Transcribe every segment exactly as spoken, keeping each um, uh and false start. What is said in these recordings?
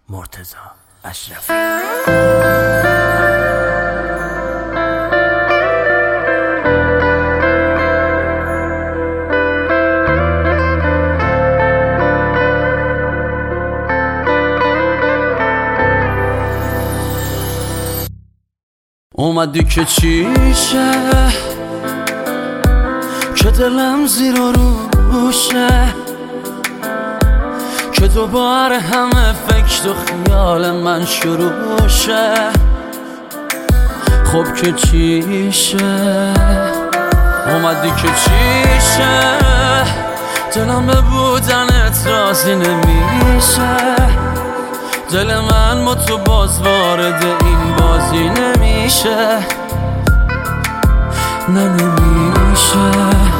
مرتضی اشرفی. اومدی که چیشه که دلم زیر و روشه، که دوباره همه فکر و خیال من شروع شه. خب که چیشه اومدی که چیشه، دلم به بودنت راضی نمیشه. دل من با تو باز وارد این بازی نمیشه، نه نمیشه.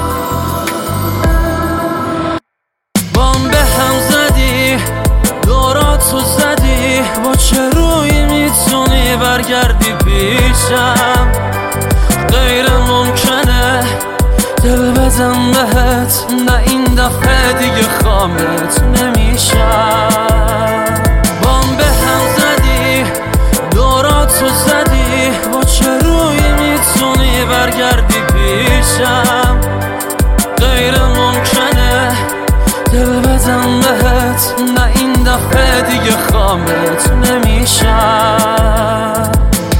بام به هم زدی، دوراتو زدی، با چه روی میتونی برگردی پیشم؟ غیر ممکنه دل بدم بهت، نه این دفعه دیگه خامت نمیشم. بام به هم زدی، دوراتو زدی، با چه روی میتونی برگردی پیشم؟ غیر ممکنه دل بدم بهت، نه این دفعه دیگه خامت نمیشم.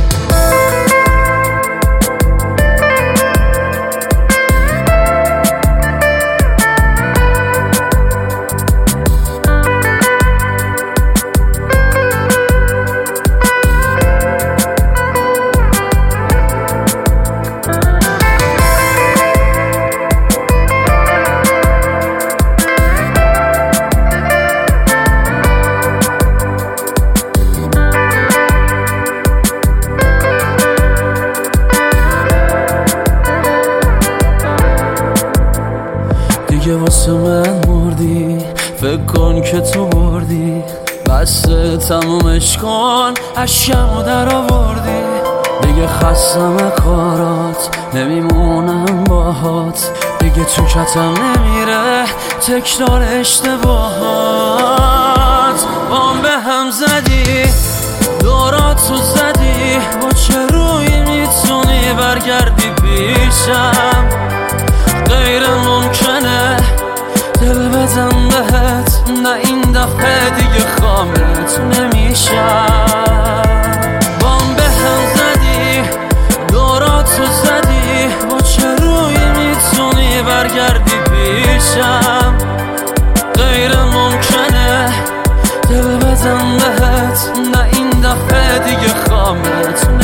دیگه واسه من مردی، فکر کن که تو بردی، بس تمومش کن، عشقمو در آوردی. دیگه خستم کارات، نمیمونم باهات، دیگه تو کتم نمیره تکرار اشتباهات. بام به هم زدی، دوراتو زدی، با چه روی میتونی برگردی پیشم؟ غیر ممکنه دل بدم بهت، نه این دفعه دیگه خامت نمیشم. بام به هم زدی، دوراتو زدی، با چه روی میتونی برگردی پیشم؟ غیر ممکنه دل بدم بهت، نه این دفعه دیگه خامت